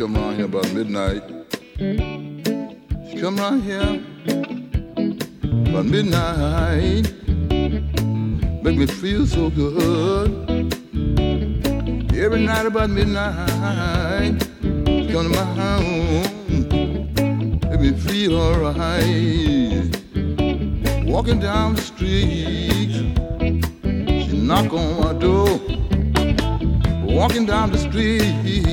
come around here about midnight. She come around here about midnight. Make me feel so good. Every night about midnight, she come to my home. Make me feel alright. Walking down the street, she knock on my door. Walking down the street,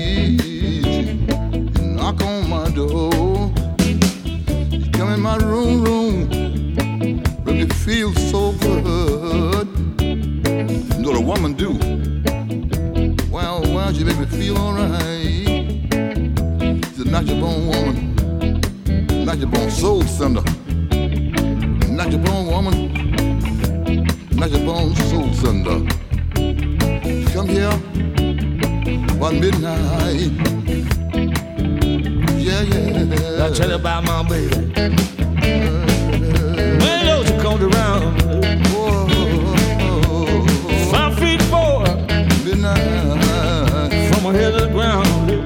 she knock on my door. She come in my room, make me feel so good. You know what a woman do? Well, she make me feel alright. She's a natural born woman, natural born soul sender. Natural born woman, natural born soul sender. Come here about midnight. Yeah. I'll tell you about my baby. When those who come around, 5 feet 4, midnight. from her head to the ground.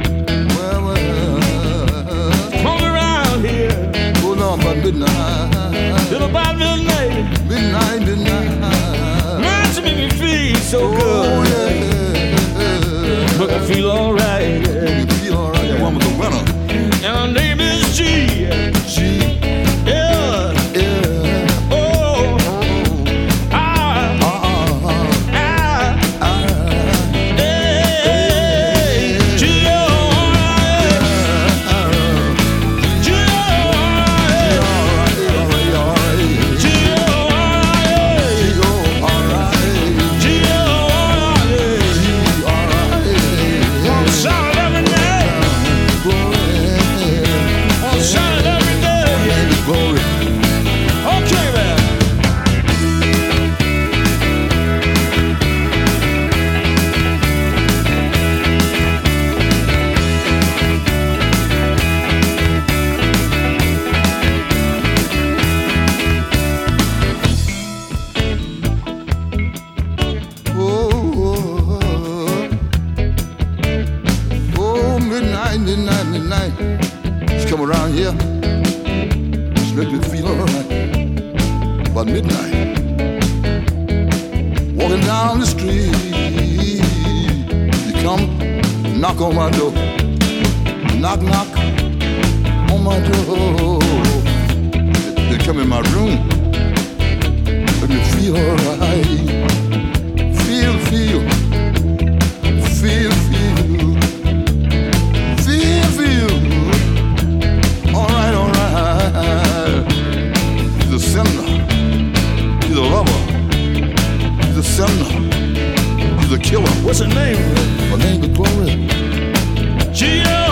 Come around here. Hold on about midnight. Till about midnight. Midnight. Man, she make me feel so good. Yeah. Make me feel alright. Make me feel alright. That woman's a winner. And her name is G. Yeah. Oh. Hey. G. Midnight. She come around here. She make me feel alright. About midnight. Walking down the street. She come, knock on my door. Knock on my door. They come in my room. Make me feel alright. Feel. Alright. He's a sinner. He's a lover. He's a sinner. He's a killer. What's her name? Her name is Glory. G.O.